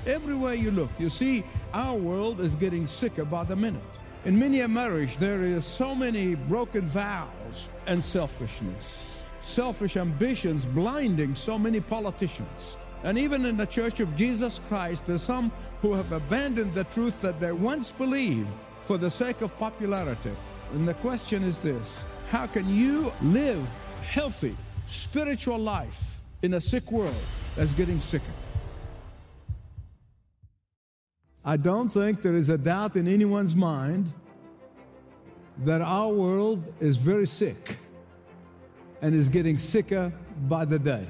Everywhere you look, you see our world is getting sicker by the minute. In many a marriage, there is so many broken vows and selfishness, selfish ambitions blinding so many politicians. And even in the Church of Jesus Christ, there's some who have abandoned the truth that they once believed for the sake of popularity. And the question is this: how can you live healthy, spiritual life in a sick world that's getting sicker? I don't think there is a doubt in anyone's mind that our world is very sick and is getting sicker by the day.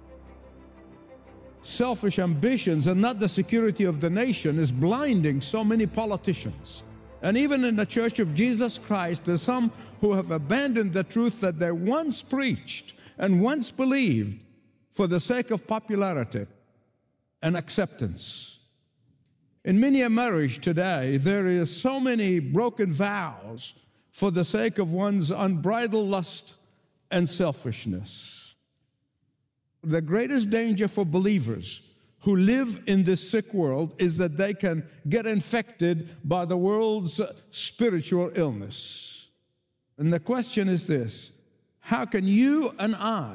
Selfish ambitions and not the security of the nation is blinding so many politicians. And even in the Church of Jesus Christ, there's some who have abandoned the truth that they once preached and once believed for the sake of popularity and acceptance. In many a marriage today, there is so many broken vows for the sake of one's unbridled lust and selfishness. The greatest danger for believers who live in this sick world is that they can get infected by the world's spiritual illness. And the question is this: how can you and I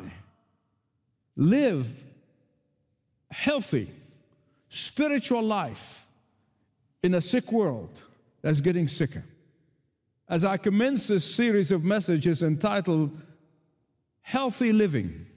live healthy, spiritual life in a sick world that's getting sicker? As I commence this series of messages entitled Healthy Living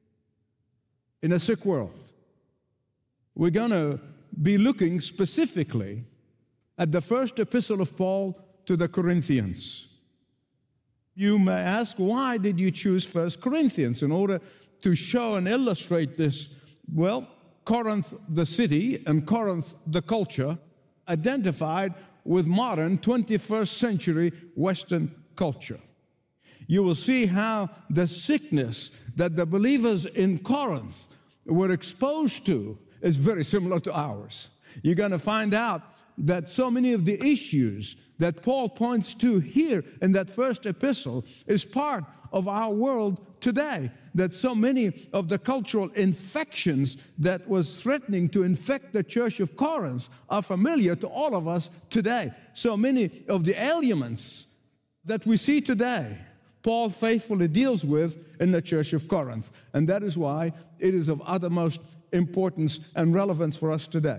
in a Sick World, we're going to be looking specifically at the first epistle of Paul to the Corinthians. You may ask, why did you choose 1 Corinthians in order to show and illustrate this? Well, Corinth, the city, and Corinth, the culture, identified with modern 21st century Western culture. You will see how the sickness that the believers in Corinth were exposed to is very similar to ours. You're going to find out that so many of the issues that Paul points to here in that first epistle is part of our world today, that so many of the cultural infections that was threatening to infect the church of Corinth are familiar to all of us today. So many of the ailments that we see today, Paul faithfully deals with in the church of Corinth. And that is why it is of uttermost importance and relevance for us today.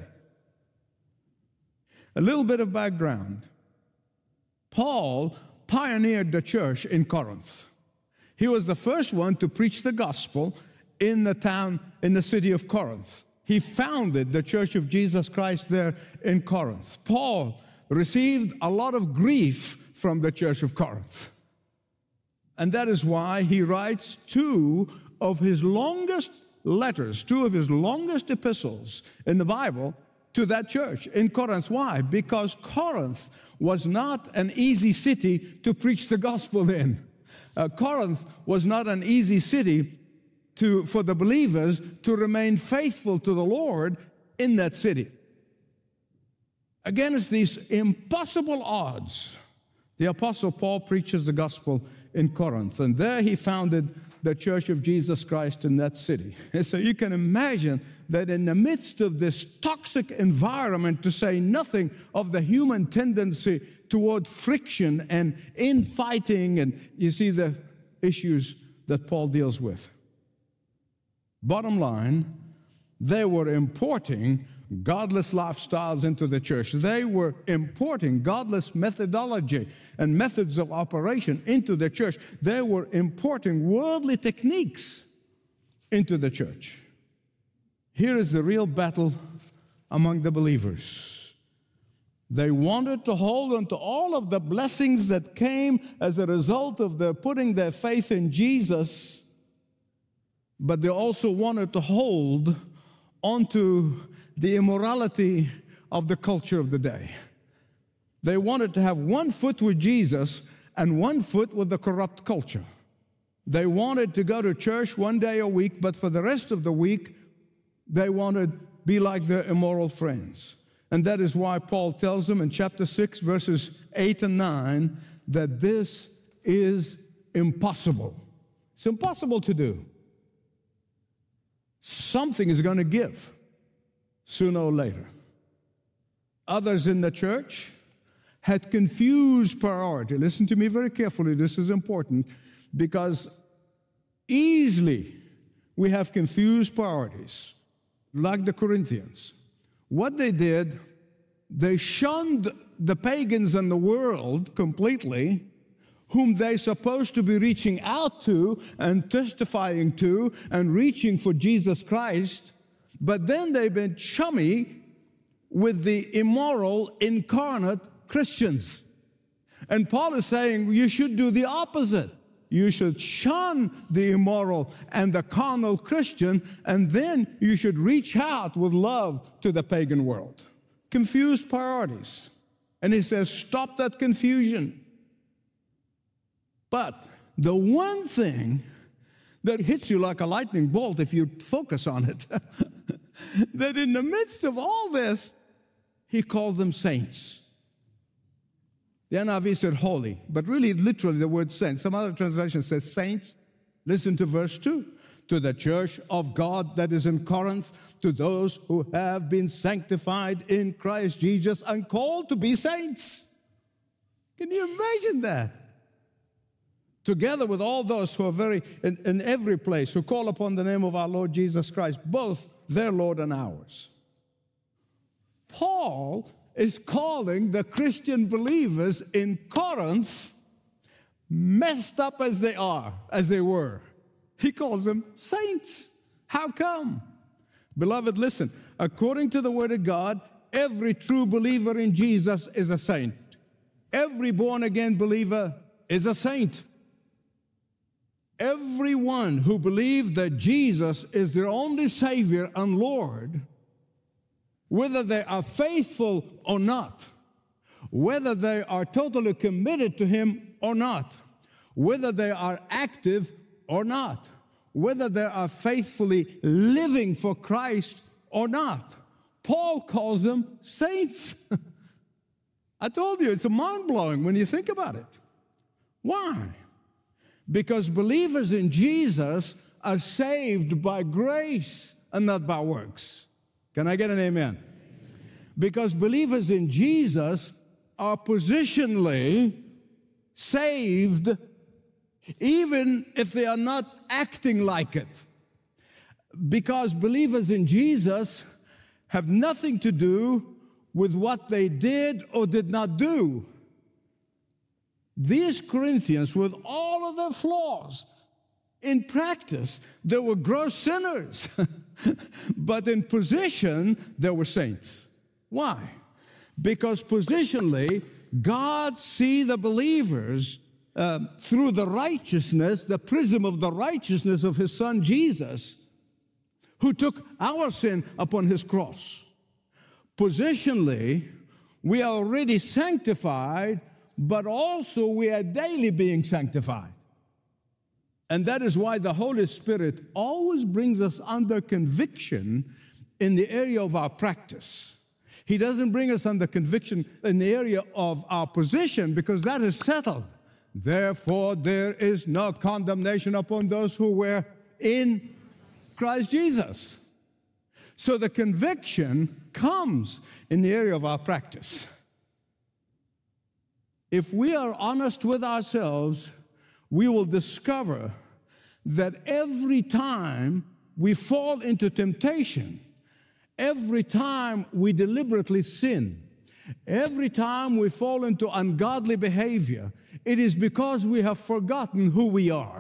A little bit of background. Paul pioneered the church in Corinth. He was the first one to preach the gospel in the city of Corinth. He founded the Church of Jesus Christ there in Corinth. Paul received a lot of grief from the church of Corinth. And that is why he writes two of his longest letters, two of his longest epistles in the Bible to that church in Corinth. Why? Because Corinth was not an easy city to preach the gospel in. Corinth was not an easy city for the believers to remain faithful to the Lord in that city. Against these impossible odds, the Apostle Paul preaches the gospel in Corinth, and there he founded the Church of Jesus Christ in that city. And so you can imagine that in the midst of this toxic environment, to say nothing of the human tendency toward friction and infighting, and you see the issues that Paul deals with. Bottom line, they were importing godless lifestyles into the church. They were importing godless methodology and methods of operation into the church. They were importing worldly techniques into the church. Here is the real battle among the believers. They wanted to hold on to all of the blessings that came as a result of their putting their faith in Jesus, but they also wanted to hold onto the immorality of the culture of the day. They wanted to have one foot with Jesus and one foot with the corrupt culture. They wanted to go to church one day a week, but for the rest of the week, they wanted to be like their immoral friends. And that is why Paul tells them in chapter 6, verses 8 and 9, that this is impossible. It's impossible to do. Something is going to give sooner or later. Others in the church had confused priority. Listen to me very carefully. This is important because easily we have confused priorities, like the Corinthians. What they did, they shunned the pagans in the world completely, whom they're supposed to be reaching out to and testifying to and reaching for Jesus Christ, but then they've been chummy with the immoral, incarnate Christians. And Paul is saying you should do the opposite. You should shun the immoral and the carnal Christian, and then you should reach out with love to the pagan world. Confused priorities. And he says, stop that confusion. But the one thing that hits you like a lightning bolt if you focus on it, that in the midst of all this, he called them saints. The NIV said holy, but really, literally, the word saints. Some other translation says saints. Listen to verse 2. To the church of God that is in Corinth, to those who have been sanctified in Christ Jesus and called to be saints. Can you imagine that? Together with all those who are in every place, who call upon the name of our Lord Jesus Christ, both their Lord and ours. Paul is calling the Christian believers in Corinth, messed up as they were. He calls them saints. How come? Beloved, listen. According to the Word of God, every true believer in Jesus is a saint. Every born-again believer is a saint. Everyone who believes that Jesus is their only Savior and Lord, whether they are faithful or not, whether they are totally committed to Him or not, whether they are active or not, whether they are faithfully living for Christ or not, Paul calls them saints. I told you, it's mind-blowing when you think about it. Why? Because believers in Jesus are saved by grace and not by works. Can I get an amen? Because believers in Jesus are positionally saved even if they are not acting like it. Because believers in Jesus have nothing to do with what they did or did not do. These Corinthians, with all of their flaws, in practice, they were gross sinners. But in position, they were saints. Why? Because positionally, God sees the believers through the righteousness, the prism of the righteousness of His Son Jesus, who took our sin upon His cross. Positionally, we are already sanctified, but also we are daily being sanctified. And that is why the Holy Spirit always brings us under conviction in the area of our practice. He doesn't bring us under conviction in the area of our position, because that is settled. Therefore, there is no condemnation upon those who were in Christ Jesus. So the conviction comes in the area of our practice. If we are honest with ourselves, we will discover that every time we fall into temptation, every time we deliberately sin, every time we fall into ungodly behavior, it is because we have forgotten who we are.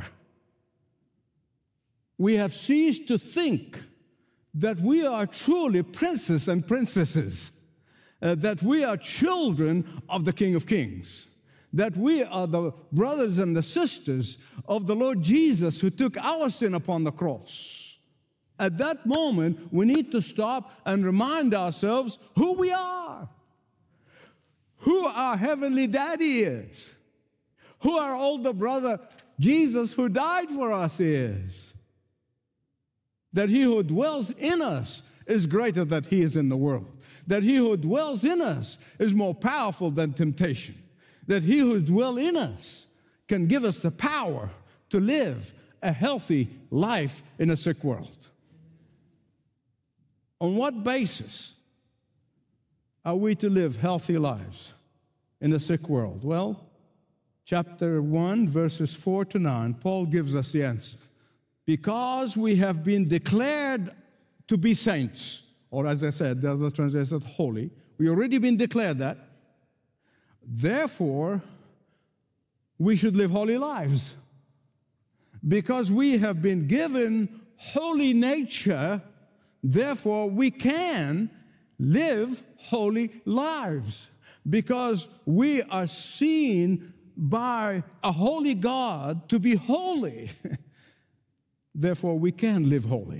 We have ceased to think that we are truly princes and princesses, that we are children of the King of Kings, that we are the brothers and the sisters of the Lord Jesus who took our sin upon the cross. At that moment, we need to stop and remind ourselves who we are, who our heavenly daddy is, who our older brother Jesus who died for us is, that he who dwells in us is greater than he is in the world, that he who dwells in us is more powerful than temptation, that he who dwells in us can give us the power to live a healthy life in a sick world. On what basis are we to live healthy lives in a sick world? Well, chapter 1, verses 4 to 9, Paul gives us the answer. Because we have been declared to be saints, or as I said, the other translation said holy. We already been declared that. Therefore, we should live holy lives. Because we have been given holy nature, therefore we can live holy lives. Because we are seen by a holy God to be holy. Therefore, we can live holy.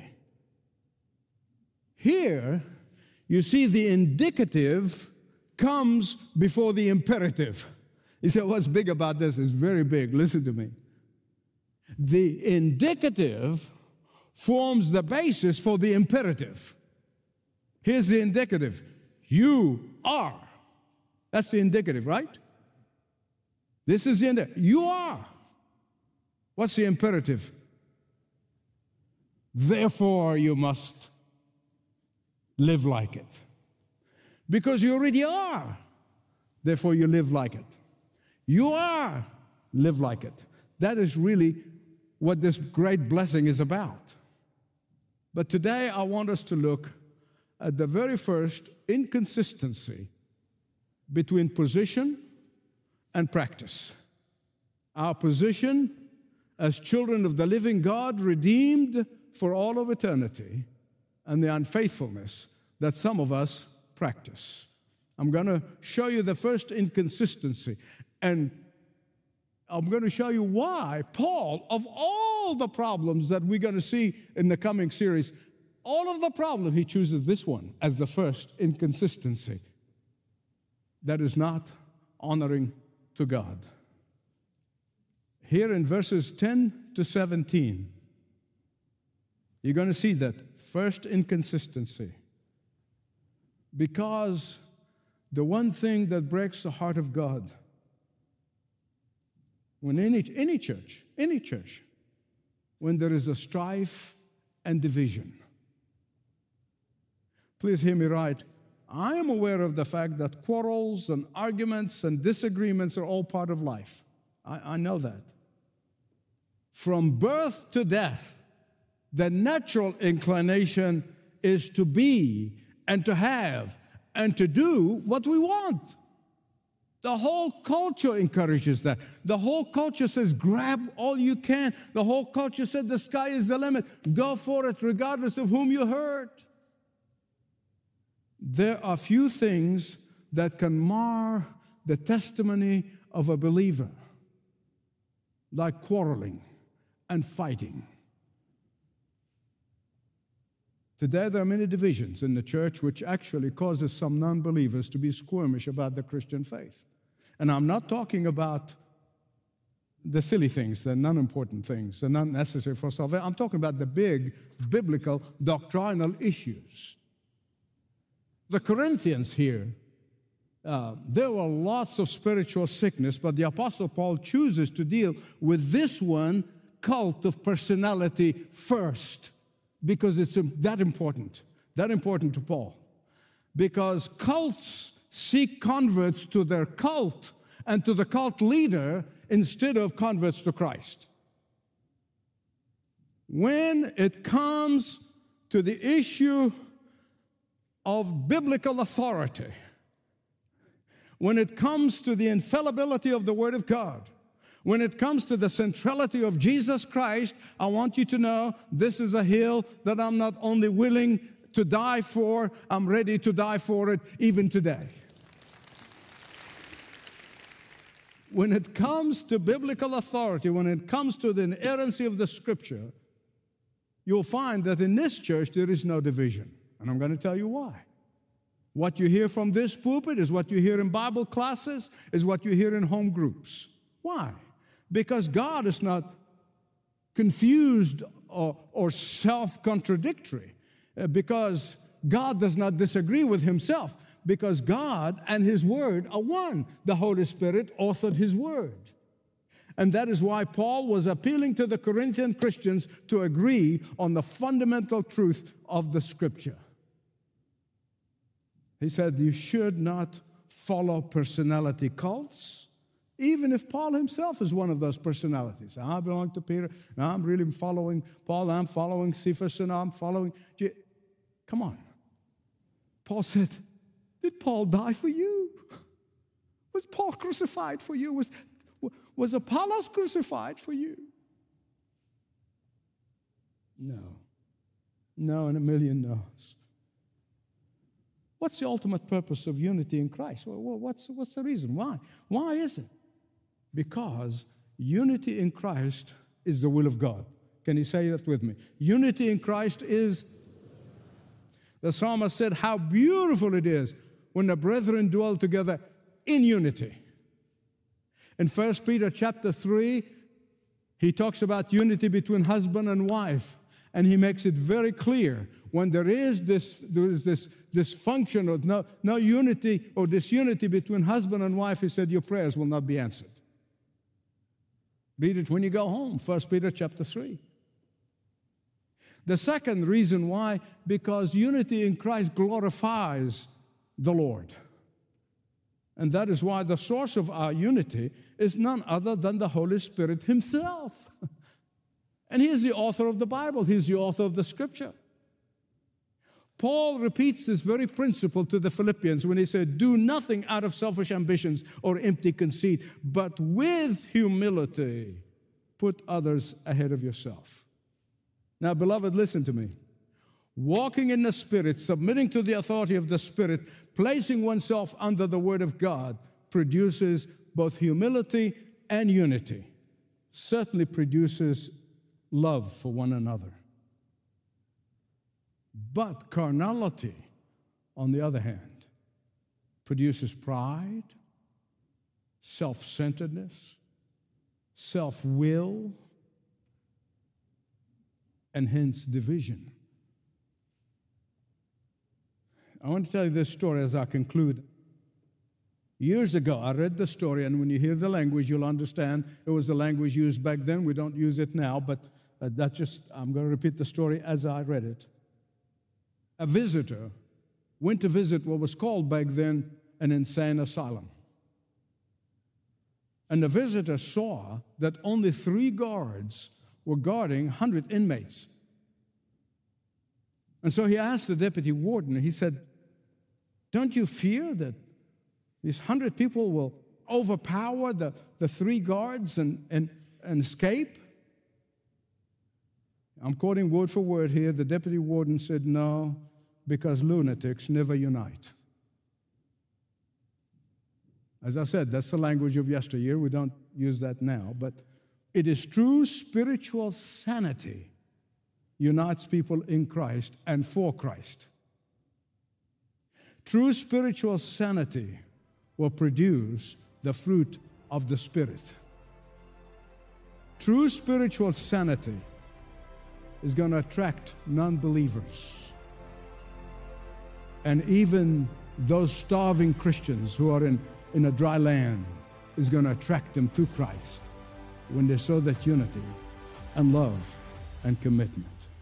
Here, you see the indicative comes before the imperative. You say, what's big about this? It's very big. Listen to me. The indicative forms the basis for the imperative. Here's the indicative. You are. That's the indicative, right? This is the indicative. You are. What's the imperative? Therefore, you must live like it. Because you already are. Therefore, you live like it. You are. Live like it. That is really what this great blessing is about. But today, I want us to look at the very first inconsistency between position and practice. Our position as children of the living God, redeemed for all of eternity, and the unfaithfulness that some of us practice. I'm going to show you the first inconsistency, and I'm going to show you why Paul, of all the problems that we're going to see in the coming series, all of the problem, he chooses this one as the first inconsistency that is not honoring to God. Here in verses 10 to 17, you're going to see that first inconsistency. Because the one thing that breaks the heart of God, when any church, when there is a strife and division. Please hear me right. I am aware of the fact that quarrels and arguments and disagreements are all part of life. I know that. From birth to death, the natural inclination is to be and to have and to do what we want. The whole culture encourages that. The whole culture says, grab all you can. The whole culture said, the sky is the limit. Go for it, regardless of whom you hurt. There are few things that can mar the testimony of a believer, like quarreling and fighting. Today, there are many divisions in the church which actually causes some non-believers to be squirmish about the Christian faith. And I'm not talking about the silly things, the non-important things, the not necessary for salvation. I'm talking about the big biblical doctrinal issues. The Corinthians here, there were lots of spiritual sickness, but the Apostle Paul chooses to deal with this one, cult of personality, first. Because it's that important to Paul. Because cults seek converts to their cult and to the cult leader instead of converts to Christ. When it comes to the issue of biblical authority, when it comes to the infallibility of the Word of God, when it comes to the centrality of Jesus Christ, I want you to know this is a hill that I'm not only willing to die for, I'm ready to die for it even today. When it comes to biblical authority, when it comes to the inerrancy of the Scripture, you'll find that in this church there is no division. And I'm going to tell you why. What you hear from this pulpit is what you hear in Bible classes, is what you hear in home groups. Why? Because God is not confused or self-contradictory. Because God does not disagree with himself. Because God and his word are one. The Holy Spirit authored his word. And that is why Paul was appealing to the Corinthian Christians to agree on the fundamental truth of the Scripture. He said you should not follow personality cults, even if Paul himself is one of those personalities. I belong to Peter. Now I'm really following Paul. I'm following Cephas, and I'm following... Come on. Paul said, did Paul die for you? Was Paul crucified for you? Was Apollos crucified for you? No. No, and a million no's. What's the ultimate purpose of unity in Christ? What's the reason? Why? Why is it? Because unity in Christ is the will of God. Can you say that with me? Unity in Christ is... The psalmist said how beautiful it is when the brethren dwell together in unity. In 1 Peter chapter 3, he talks about unity between husband and wife, and he makes it very clear when there is this dysfunction or no unity or disunity between husband and wife, he said your prayers will not be answered. Read it when you go home, 1 Peter chapter 3. The second reason why, because unity in Christ glorifies the Lord. And that is why the source of our unity is none other than the Holy Spirit himself. And he's the author of the Bible. He's the author of the Scripture. Paul repeats this very principle to the Philippians when he said, do nothing out of selfish ambitions or empty conceit, but with humility put others ahead of yourself. Now, beloved, listen to me. Walking in the Spirit, submitting to the authority of the Spirit, placing oneself under the Word of God produces both humility and unity. Certainly produces love for one another. But carnality, on the other hand, produces pride, self-centeredness, self-will, and hence division. I want to tell you this story as I conclude. Years ago, I read the story, and when you hear the language, you'll understand it was the language used back then. We don't use it now, but I'm going to repeat the story as I read it. A visitor went to visit what was called back then an insane asylum. And the visitor saw that only 3 guards were guarding 100 inmates. And so he asked the deputy warden, he said, don't you fear that these 100 people will overpower the 3 guards and escape? I'm quoting word for word here. The deputy warden said, no, because lunatics never unite. As I said, that's the language of yesteryear. We don't use that now. But it is true spiritual sanity unites people in Christ and for Christ. True spiritual sanity will produce the fruit of the Spirit. True spiritual sanity is going to attract non-believers. And even those starving Christians who are in a dry land is going to attract them to Christ when they show that unity and love and commitment.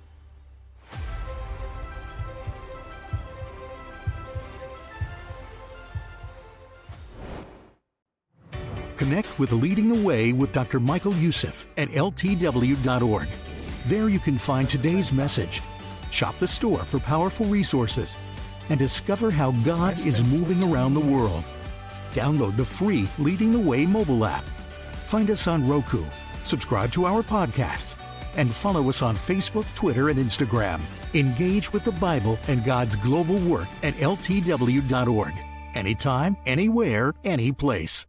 Connect with Leading the Way with Dr. Michael Youssef at ltw.org. There you can find today's message, shop the store for powerful resources, and discover how God is moving around the world. Download the free Leading the Way mobile app. Find us on Roku, subscribe to our podcasts, and follow us on Facebook, Twitter, and Instagram. Engage with the Bible and God's global work at ltw.org. Anytime, anywhere, any place.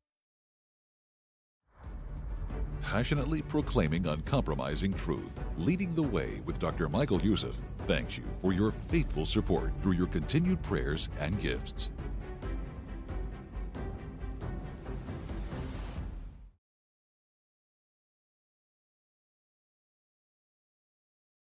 Passionately proclaiming uncompromising truth, Leading the Way with Dr. Michael Youssef thanks you for your faithful support through your continued prayers and gifts.